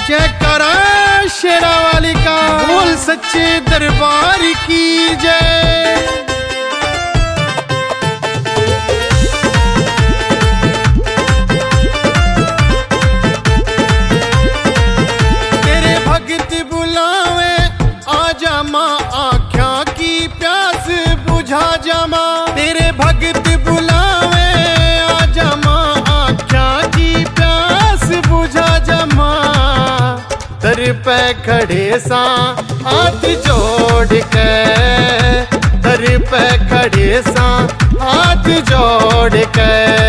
जयकारा शेरा वाली का, बोल सच्चे दरबार की जय। तेरे भगत बुलावे आजा माँ, आँखा की प्यास बुझा जा माँ। तेरे भगत बुलावे आजा माँ, आँखा की प्यास बुझा जा माँ। दर पे खड़े सा हाथ जोड़ के, दर पे खड़े सा हाथ जोड़ के।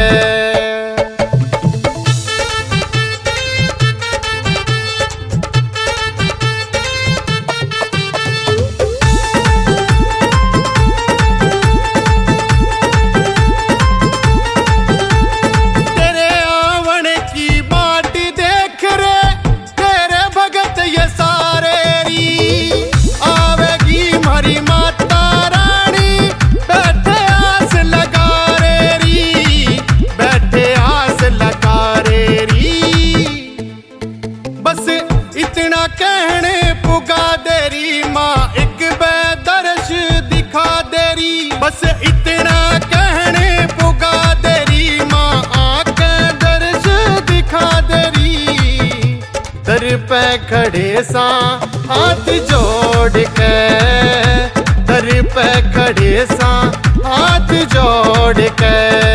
इतना कहने पुगा देरी माँ, एक बेदर्श दिखा देरी। बस इतना कहने पुगा देरी माँ, आके दर्श दिखा देरी। दर पे खड़े सा हाथ जोड़ के, दर पे खड़े सा हाथ जोड़ के।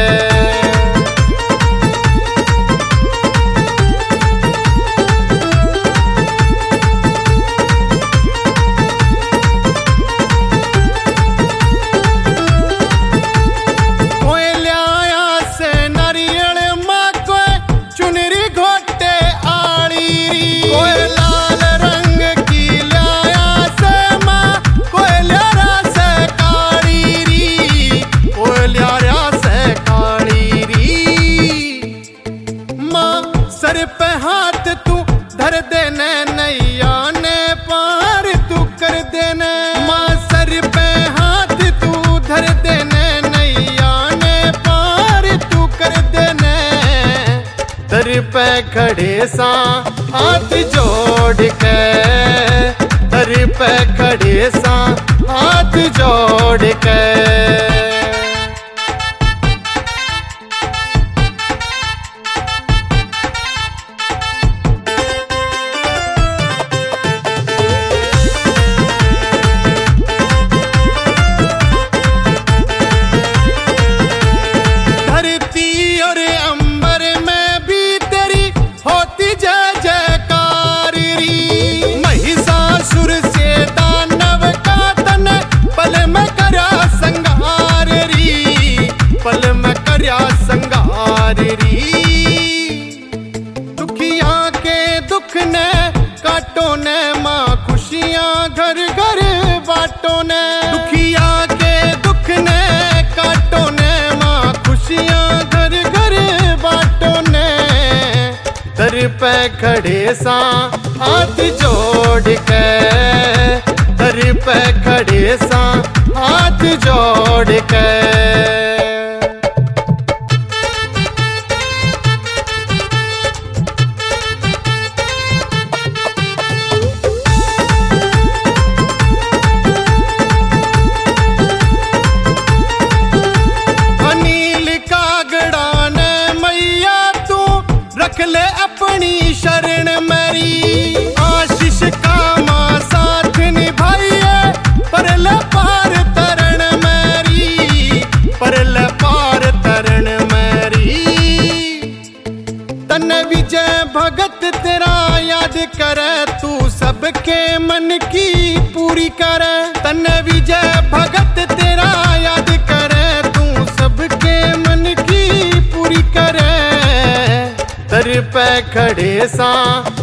सर पे हाथ तू धर देने, नैया ने पार तू कर देने। माँ सर पे हाथ तू धर देने, नैया ने पार तू कर देने। दर पे खड़े सा हाथ जोड़ के, दर पे खड़े सा हाथ जोड़ के। दुखिया के दुख ने काटो ने माँ, खुशियाँ घर घर बाटो ने। दुखिया के दुख ने काटो ने माँ, खुशियाँ घर घर बाटो ने। दर पे खड़े सा हाथ जोड़ के, दर पे खड़े सा हाथ जोड़ के। रख ले अपनी शरण मेरी, आशीष का माँ साथ निभाइए। परल पार तरण मेरी, परल पार तरण मेरी। तन विजय भगत तेरा याद करे, तू सबके मन की पूरी करे। तन विजय भगत तेरा याद करे, तू सबके मन की पूरी करे। दर पे खड़े सा